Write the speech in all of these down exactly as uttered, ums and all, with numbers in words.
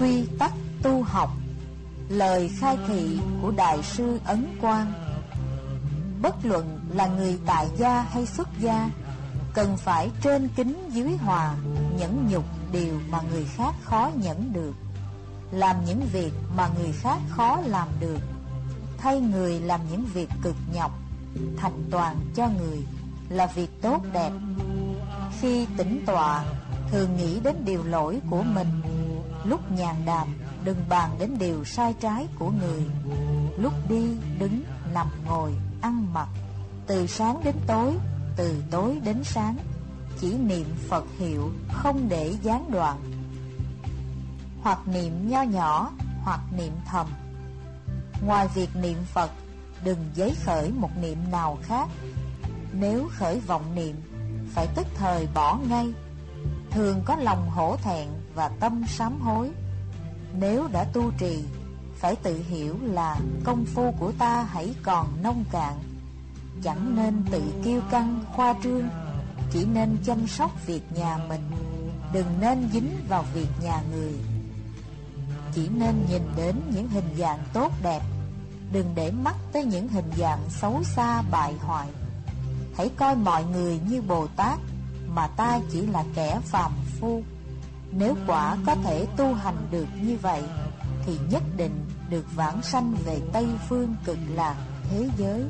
quy tắc tu học, lời khai thị của Đại sư Ấn Quang. Bất luận là người tại gia hay xuất gia, cần phải trên kính dưới hòa, nhẫn nhục điều mà người khác khó nhẫn được, làm những việc mà người khác khó làm được, thay người làm những việc cực nhọc, thành toàn cho người là việc tốt đẹp. Khi tĩnh tọa, thường nghĩ đến điều lỗi của mình. Lúc nhàn đàm, đừng bàn đến điều sai trái của người. Lúc đi, đứng, nằm, ngồi, ăn mặc, từ sáng đến tối, từ tối đến sáng, chỉ niệm Phật hiệu, không để gián đoạn. Hoặc niệm nho nhỏ, hoặc niệm thầm. Ngoài việc niệm Phật, đừng giấy khởi một niệm nào khác. Nếu khởi vọng niệm, phải tức thời bỏ ngay. Thường có lòng hổ thẹn và tâm sám hối. Nếu đã tu trì, phải tự hiểu là công phu của ta hãy còn nông cạn. Chẳng nên tự kiêu căng khoa trương, chỉ nên chăm sóc việc nhà mình, đừng nên dính vào việc nhà người. Chỉ nên nhìn đến những hình dạng tốt đẹp, đừng để mắt tới những hình dạng xấu xa bại hoại. Hãy coi mọi người như Bồ Tát, mà ta chỉ là kẻ phàm phu. Nếu quả có thể tu hành được như vậy, thì nhất định được vãng sanh về Tây Phương Cực Lạc thế giới.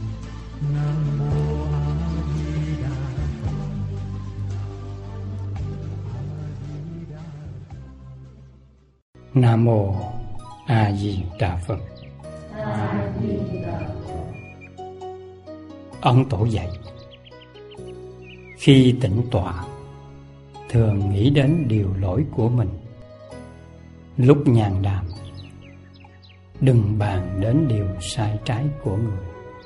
Nam mô A Di Đà Phật. Ấn Tổ dạy: khi tĩnh tọa, thường nghĩ đến điều lỗi của mình. Lúc nhàn đàm, đừng bàn đến điều sai trái của người.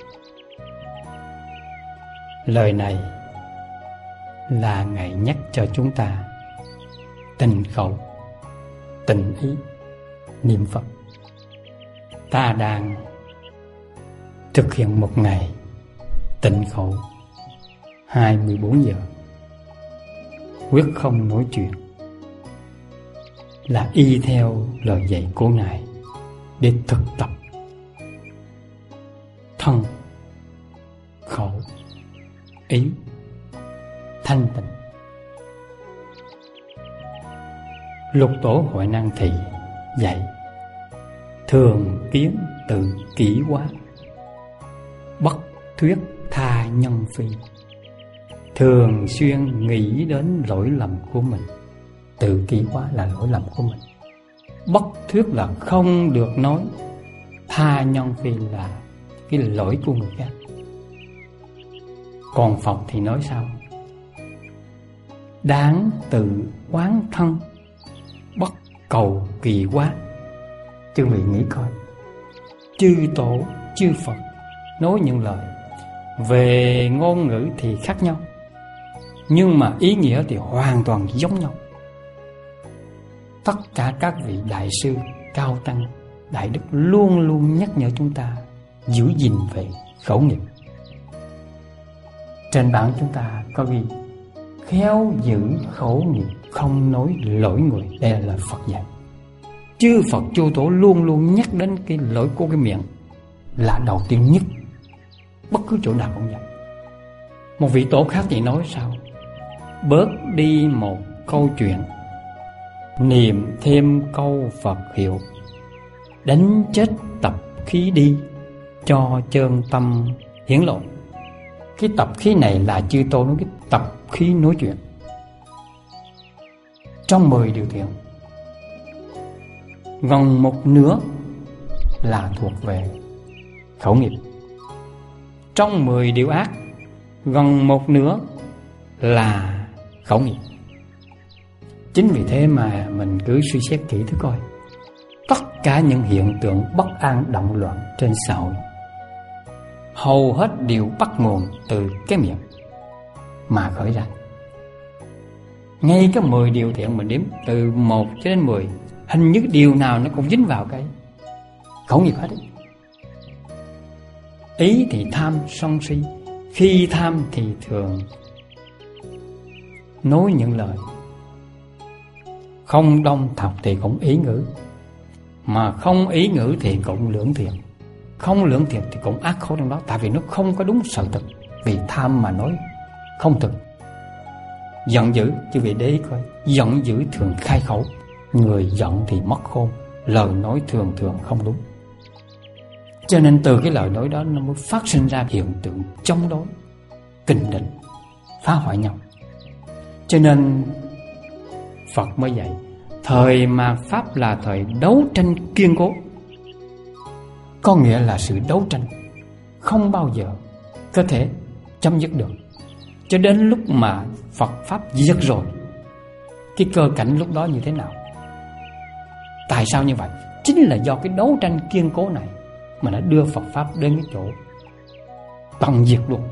Lời này là Ngài nhắc cho chúng ta tịnh khẩu, tịnh ý, niệm Phật. Ta đang thực hiện một ngày tịnh khẩu hai mươi bốn giờ, quyết không nói chuyện, là y theo lời dạy của Ngài để thực tập thân, khẩu, ý thanh tịnh. Lục Tổ Huệ Năng Thị dạy: thường kiến tự kỷ hóa, bất thuyết tha nhân phi. Thường xuyên nghĩ đến lỗi lầm của mình. Tự kỷ hóa là lỗi lầm của mình. Bất thuyết là không được nói. Tha nhân phi là cái lỗi của người khác. Còn Phật thì nói sao? Đáng tự quán thân, bất cầu kỳ quá. Chư vị nghĩ coi, chư Tổ, chư Phật nói những lời về ngôn ngữ thì khác nhau, nhưng mà ý nghĩa thì hoàn toàn giống nhau. Tất cả các vị đại sư, cao tăng, đại đức luôn luôn nhắc nhở chúng ta giữ gìn về khẩu nghiệp. Trên bảng chúng ta có ghi: khéo giữ khẩu nghiệp, không nói lỗi người. Đây là lời Phật dạy. Chư Phật chư Tổ luôn luôn nhắc đến cái lỗi của cái miệng là đầu tiên nhất, bất cứ chỗ nào cũng vậy. Một vị tổ khác thì nói sao? Bớt đi một câu chuyện, niệm thêm câu Phật hiệu, đánh chết tập khí đi, cho chân tâm hiển lộ. Cái tập khí này là chư Tô nói cái tập khí nói chuyện. Trong mười điều thiện, gần một nửa là thuộc về khẩu nghiệp. Trong mười điều ác, gần một nửa là khẩu nghiệp. Chính vì thế mà mình cứ suy xét kỹ thử coi, tất cả những hiện tượng bất an động loạn trên xã hội hầu hết đều bắt nguồn từ cái miệng mà khởi ra. Ngay cái mười điều thiện mình đếm từ một cho đến mười, hình như điều nào nó cũng dính vào cái khẩu nghiệp hết ấy. Ý thì tham sân si, khi tham thì thường nói những lời Không đông thật thì cũng ý ngữ, mà không ý ngữ thì cũng lưỡng thiệt. Không lưỡng thiệt thì cũng ác khổ trong đó, tại vì nó không có đúng sự thực. Vì tham mà nói không thực. Giận dữ, chứ vì để ý coi, giận dữ thường khai khẩu. Người giận thì mất khôn, lời nói thường thường không đúng. Cho nên từ cái lời nói đó nó mới phát sinh ra hiện tượng chống đối, kình địch, phá hoại nhau. Cho nên Phật mới dạy, thời mạt Pháp là thời đấu tranh kiên cố. Có nghĩa là sự đấu tranh không bao giờ có thể chấm dứt được. Cho đến lúc mà Phật Pháp diệt rồi, cái cơ cảnh lúc đó như thế nào? Tại sao như vậy? Chính là do cái đấu tranh kiên cố này mà đã đưa Phật Pháp đến cái chỗ tận diệt luôn.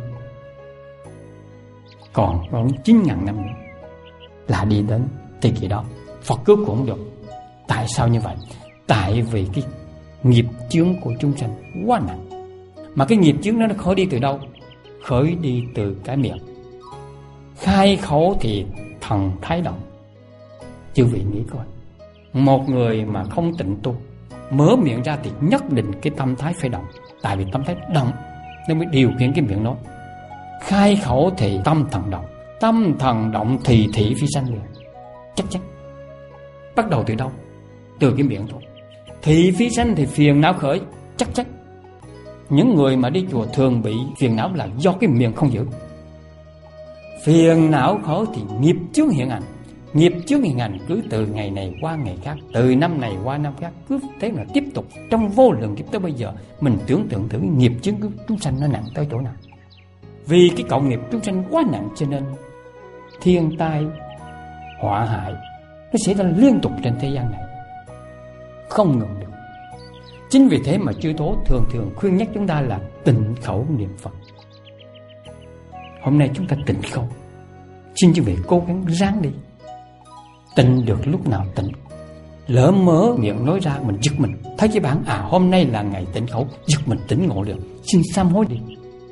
Còn khoảng chín ngàn năm nữa là đi đến thời kỳ đó, Phật cứu cũng không được. Tại sao như vậy? Tại vì cái nghiệp chướng của chúng sanh quá nặng. Mà cái nghiệp chướng đó nó khởi đi từ đâu? Khởi đi từ cái miệng. Khai khẩu thì thần thái động. Chư vị nghĩ coi, một người mà không tịnh tu, mở miệng ra thì nhất định cái tâm thái phải động. Tại vì tâm thái động nó mới điều khiển cái miệng nói. Khai khẩu thì tâm thần động. Tâm thần động thì thị phi sanh liền. Chắc chắn. Bắt đầu từ đâu? Từ cái miệng thôi. Thị phi sanh thì phiền não khởi. Chắc chắn. Những người mà đi chùa thường bị phiền não là do cái miệng không giữ. Phiền não khởi thì nghiệp chướng hiện hành. Nghiệp chướng hiện hành cứ từ ngày này qua ngày khác, từ năm này qua năm khác, cứ thế mà tiếp tục trong vô lượng kiếp tới bây giờ. Mình tưởng tượng thử nghiệp chướng của chúng sanh nó nặng tới chỗ nào. Vì cái cộng nghiệp chúng sanh quá nặng cho nên thiên tai, họa hại nó xảy ra liên tục trên thế gian này, không ngừng được. Chính vì thế mà chư Tổ thường thường khuyên nhắc chúng ta là tịnh khẩu niệm Phật. Hôm nay chúng ta tịnh khẩu, xin chư vị cố gắng ráng đi. Tịnh được lúc nào tịnh. Lỡ mớ miệng nói ra mình giật mình, thấy cái bản à hôm nay là ngày tịnh khẩu, giật mình tỉnh ngộ được, xin sám hối đi.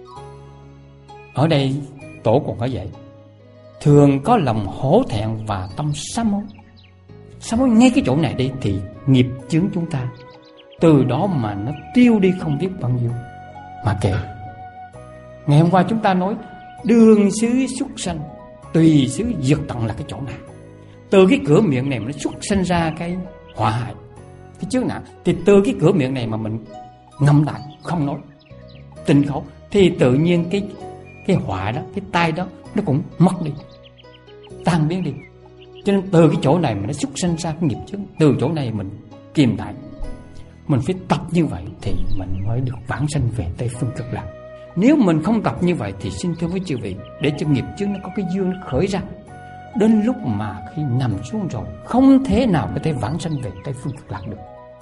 Ở đây Tổ còn có dạy, thường có lòng hổ thẹn và tâm sám hối. Sám hối ngay cái chỗ này đi thì nghiệp chướng chúng ta từ đó mà nó tiêu đi không biết bao nhiêu. Mà kệ, ngày hôm qua chúng ta nói đường xứ xuất sanh, tùy xứ diệt tận là cái chỗ này. Từ cái cửa miệng này mà nó xuất sinh ra cái họa hại, cái chướng nạn, thì từ cái cửa miệng này mà mình ngậm lại không nói tịnh khẩu thì tự nhiên cái cái họa đó, cái tai đó nó cũng mất đi, tan biến đi. Cho nên từ cái chỗ này mà nó xuất sinh ra cái nghiệp chướng, từ chỗ này mình kiềm lại. Mình phải tập như vậy thì mình mới được vãng sanh về Tây Phương Cực Lạc. Nếu mình không tập như vậy thì xin thưa với chư vị, để cho nghiệp chướng nó có cái dương nó khởi ra, đến lúc mà khi nằm xuống rồi không thể nào có thể vãng sanh về Tây Phương Cực Lạc được.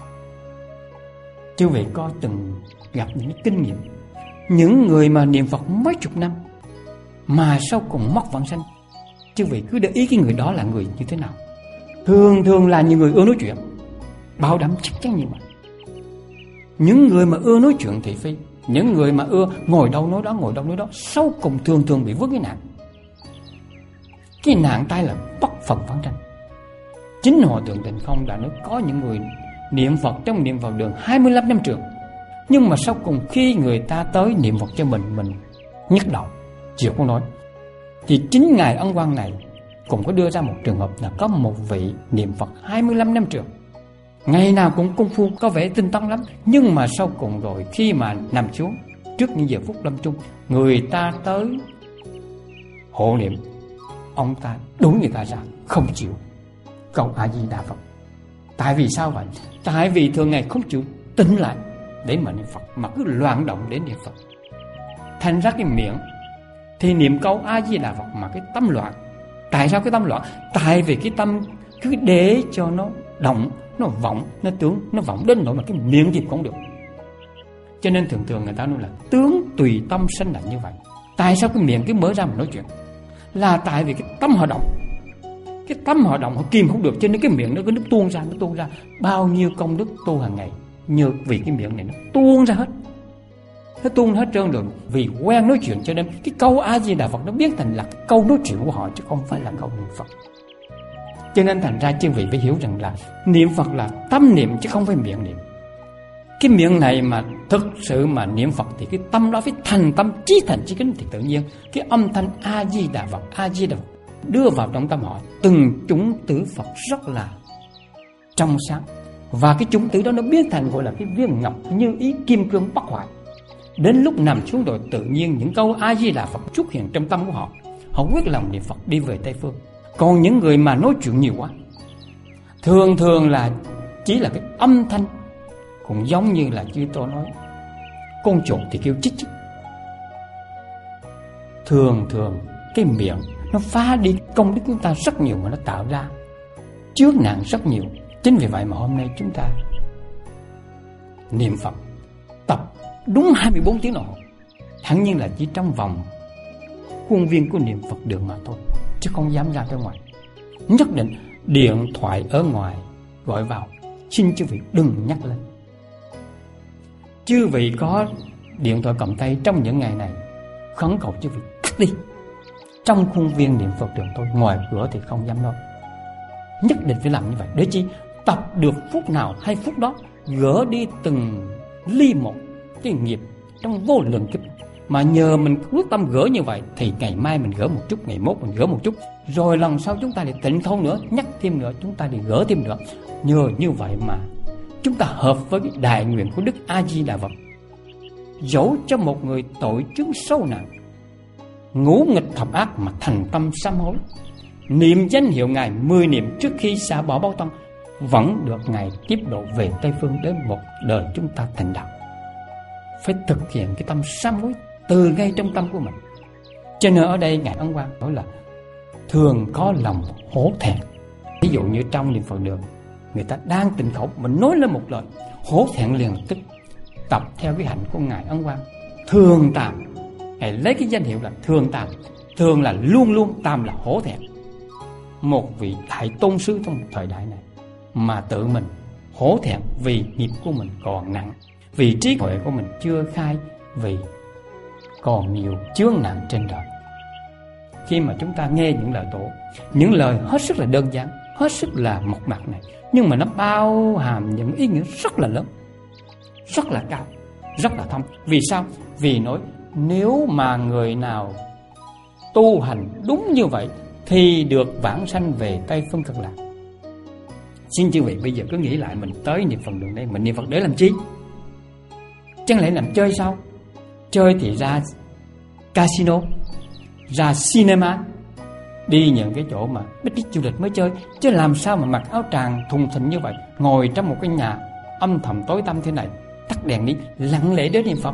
Chư vị có từng gặp những cái kinh nghiệm những người mà niệm Phật mấy chục năm mà sau cùng mất vãng sanh? Chư vị cứ để ý cái người đó là người như thế nào. Thường thường là những người ưa nói chuyện, bảo đảm chắc chắn như vậy. Những người mà ưa nói chuyện thì phi, những người mà ưa ngồi đâu nói đó, ngồi đâu nói đó, sau cùng thường thường bị vướng cái nạn. Cái nạn tai là bất phần vãng sanh. Chính Hòa Thượng Tịnh Không đã nói có những người niệm Phật trong niệm Phật đường hai mươi lăm năm trường, nhưng mà sau cùng khi người ta tới niệm Phật cho mình, mình nhức đầu chịu không nói. Thì chính Ngài Ân Quang này cũng có đưa ra một trường hợp là có một vị niệm Phật hai mươi lăm năm trường, ngày nào cũng công phu có vẻ tinh tấn lắm, nhưng mà sau cùng rồi khi mà nằm xuống trước những giờ phút lâm chung, người ta tới hộ niệm, ông ta đuổi người ta ra, không chịu cầu A Di Đà Phật. Tại vì sao vậy? Tại vì thường ngày không chịu tĩnh lại để mà niệm Phật, mà cứ loạn động để niệm Phật. Thành ra cái miệng thì niệm câu A Di Đà Phật mà cái tâm loạn. Tại sao cái tâm loạn? Tại vì cái tâm cứ để cho nó động, nó vọng, nó tướng, nó vọng đến nỗi mà cái miệng gì cũng không được. Cho nên thường thường người ta nói là tướng tùy tâm sanh là như vậy. Tại sao cái miệng cứ mở ra mà nói chuyện? Là tại vì cái tâm họ động. Cái tâm họ động họ kìm không được, cho nên cái miệng nó cứ nó tuôn ra, nó tuôn ra. Bao nhiêu công đức tu hàng ngày nhờ vì cái miệng này nó tuôn ra hết. Nó tuôn hết trơn rồi. Vì quen nói chuyện cho nên cái câu A Di Đà Phật nó biến thành là câu nói chuyện của họ, chứ không phải là câu niệm Phật. Cho nên thành ra chư vị phải hiểu rằng là niệm Phật là tâm niệm chứ không phải miệng niệm. Cái miệng này mà thực sự mà niệm Phật thì cái tâm đó phải thành tâm chí thành chí kính, thì tự nhiên cái âm thanh A Di Đà Phật, A Di Đà Phật đưa vào trong tâm họ, từng chủng tử Phật rất là trong sáng. Và cái chủng tử đó nó biến thành gọi là cái viên ngọc như ý kim cương bất hoại. Đến lúc nằm xuống rồi tự nhiên những câu A Di Đà Phật xuất hiện trong tâm của họ. Họ quyết lòng niệm Phật đi về Tây Phương. Còn những người mà nói chuyện nhiều quá, thường thường là chỉ là cái âm thanh, cũng giống như là như tôi nói, con chuột thì kêu chích chích. Thường thường cái miệng nó phá đi công đức chúng ta rất nhiều, mà nó tạo ra chướng nạn rất nhiều. Chính vì vậy mà hôm nay chúng ta niệm Phật tập đúng hai mươi bốn tiếng đồng hồ, hẳn nhiên là chỉ trong vòng khuôn viên của niệm Phật đường mà thôi, chứ không dám ra bên ngoài. Nhất định điện thoại ở ngoài gọi vào, xin chư vị đừng nhắc lên. Chư vị có điện thoại cầm tay trong những ngày này, khẩn cầu chư vị cắt đi. Trong khuôn viên niệm Phật đường thôi, ngoài cửa thì không dám nói. Nhất định phải làm như vậy. Để chi? Tập được phút nào hay phút đó, gỡ đi từng ly một cái nghiệp trong vô lượng kiếp. Mà nhờ mình quyết tâm gỡ như vậy thì ngày mai mình gỡ một chút, ngày mốt mình gỡ một chút, rồi lần sau chúng ta lại tịnh không nữa, nhắc thêm nữa, chúng ta đi gỡ thêm nữa. Nhờ như vậy mà chúng ta hợp với cái đại nguyện của Đức A Di Đà Phật. Dẫu cho một người tội chứng sâu nặng, ngũ nghịch thập ác mà thành tâm sám hối, niệm danh hiệu Ngài mười niệm trước khi xả bỏ báo thân, vẫn được Ngài tiếp độ về Tây Phương đến một đời chúng ta thành đạo. Phải thực hiện cái tâm sám hối từ ngay trong tâm của mình. Cho nên ở đây Ngài Ấn Quang nói là thường có lòng hổ thẹn. Ví dụ như trong niệm Phật đường, người ta đang tịnh khẩu, mình nói lên một lời, hổ thẹn liền lập tức tập theo cái hạnh của Ngài Ấn Quang. Thường tàm, Ngài lấy cái danh hiệu là thường tàm. Thường là luôn luôn, tàm là hổ thẹn. Một vị đại tôn sư trong thời đại này mà tự mình hổ thẹn vì nghiệp của mình còn nặng, vì trí huệ của mình chưa khai, vì còn nhiều chướng nạn trên đời. Khi mà chúng ta nghe những lời tổ, những lời hết sức là đơn giản, hết sức là mộc mạc này, nhưng mà nó bao hàm những ý nghĩa rất là lớn, rất là cao, rất là thâm. Vì sao? Vì nói nếu mà người nào tu hành đúng như vậy thì được vãng sanh về Tây Phương Cực Lạc. Xin chư vị bây giờ cứ nghĩ lại, mình tới niệm Phật đường đây, mình niệm Phật để làm chi? Chẳng lẽ làm chơi sao? Chơi thì ra casino, ra cinema, đi những cái chỗ mà ít ít du lịch mới chơi. Chứ làm sao mà mặc áo tràng thùng thình như vậy, ngồi trong một cái nhà âm thầm tối tăm thế này, tắt đèn đi, lặng lẽ đến niệm Phật,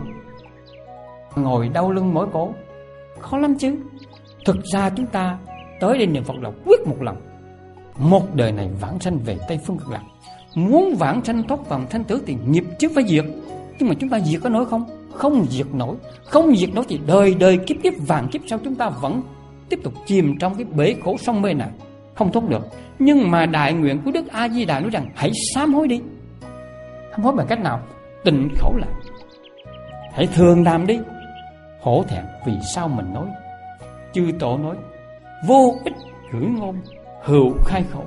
ngồi đau lưng mỏi cổ, khó lắm chứ. Thực ra chúng ta tới đây niệm Phật là quyết một lòng, một đời này vãng sanh về Tây Phương Cực Lạc. Muốn vãng sanh thoát vòng thanh tử thì nghiệp trước phải diệt. Nhưng mà chúng ta diệt có nổi không? Không diệt nổi. Không diệt nổi thì đời đời kiếp kiếp vàng kiếp sau chúng ta vẫn tiếp tục chìm trong cái bể khổ sông mê này, không thoát được. Nhưng mà đại nguyện của Đức A Di Đà nói rằng hãy sám hối đi. Sám hối bằng cách nào? Tịnh khẩu lại, hãy thường làm đi. Hổ thẹn vì sao mình nói? Chư tổ nói vô ích gửi ngôn, hữu khai khẩu.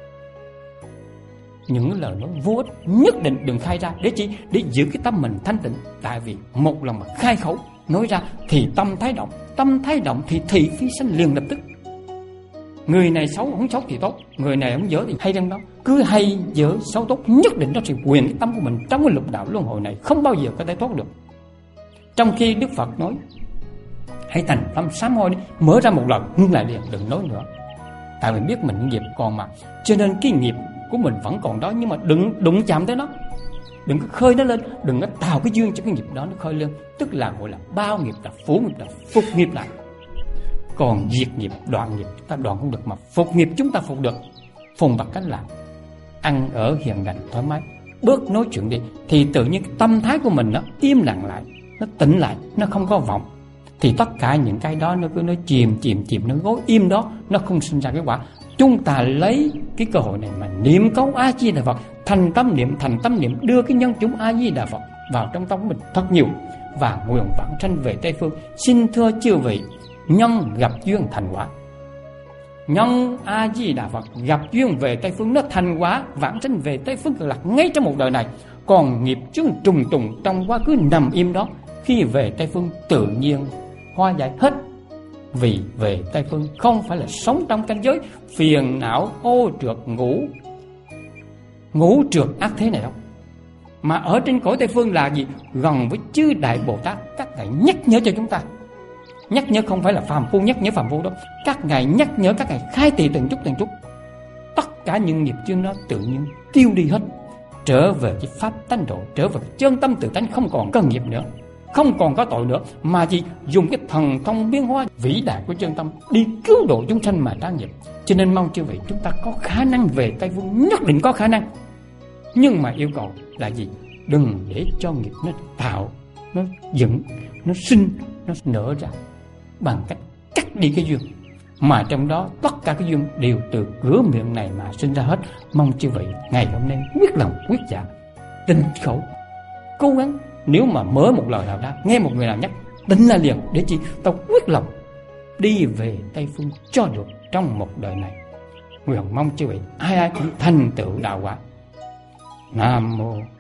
Những lời nói vô ích nhất định đừng khai ra. Để chi? Để giữ cái tâm mình thanh tịnh. Tại vì một lần mà khai khẩu nói ra thì tâm thái động, tâm thái động thì thị phi sanh liền lập tức. Người này xấu không xấu thì tốt, người này không dở thì hay trong đó. Cứ hay dở xấu tốt nhất định nó sẽ quyền cái tâm của mình trong cái lục đạo luân hồi này, không bao giờ có thể thoát được. Trong khi Đức Phật nói hãy thành tâm sám hối đi, mở ra một lần ngưng lại liền, đừng nói nữa. Tại vì biết mình nghiệp còn mà, cho nên cái nghiệp của mình vẫn còn đó, nhưng mà đừng đụng chạm tới nó, đừng có khơi nó lên, đừng có tạo cái duyên cho cái nghiệp đó nó khơi lên. Tức là gọi là bao nghiệp là phủ nghiệp, là phục nghiệp lại. Còn diệt nghiệp, đoạn nghiệp chúng ta đoạn không được, mà phục nghiệp chúng ta phục được. Phục bằng cách là ăn ở hiền lành thoải mái, bớt nói chuyện đi, thì tự nhiên cái tâm thái của mình nó im lặng lại, nó tĩnh lại, nó không có vọng. Thì tất cả những cái đó nó cứ nó chìm chìm chìm, nó gối im đó, nó không sinh ra cái quả. Chúng ta lấy cái cơ hội này mà niệm câu A Di Đà Phật, thành tâm niệm, thành tâm niệm, đưa cái nhân chúng A Di Đà Phật vào trong tâm của mình thật nhiều, và nguyện vãng sanh về Tây Phương. Xin thưa chư vị, nhân gặp duyên thành quả. nhân A Di Đà Phật gặp duyên về Tây Phương, nó thành quả vãng sinh về Tây Phương Cực Lạc ngay trong một đời này. Còn nghiệp chướng trùng trùng trong quá khứ nằm im đó, khi về Tây Phương tự nhiên hóa giải hết. Vì về Tây Phương không phải là sống trong cảnh giới phiền não ô trượt ngũ ngũ trượt ác thế này đâu, mà ở trên cõi Tây Phương là gì? Gần với chư Đại Bồ Tát. Các ngài nhắc nhở cho chúng ta, nhắc nhở không phải là phàm phu nhắc nhở phàm phu đâu, các ngài nhắc nhở, các ngài khai thị từng chút từng chút. Tất cả những nghiệp chướng đó tự nhiên tiêu đi hết, trở về cái pháp tánh độ, trở về chân tâm tự tánh, không còn có nghiệp nữa, không còn có tội nữa, mà chỉ dùng cái thần thông biến hóa vĩ đại của chân tâm đi cứu độ chúng sanh mà tráng nghiệp. Cho nên mong chư vị chúng ta có khả năng về Tây Phương, nhất định có khả năng. Nhưng mà yêu cầu là gì? Đừng để cho nghiệp nó tạo, nó dựng, nó sinh, nó nở ra bằng cách cắt đi cái duyên. Mà trong đó tất cả cái duyên đều từ cửa miệng này mà sinh ra hết. Mong chư vị ngày hôm nay quyết lòng quyết dạ, tinh khẩu, cố gắng. Nếu mà mở một lời nào ra, nghe một người nào nhắc, tính là liền, để chi tao quyết lòng đi về Tây Phương cho được trong một đời này. Nguyện mong chư vị ai ai cũng thành tựu đạo quả. Nam mô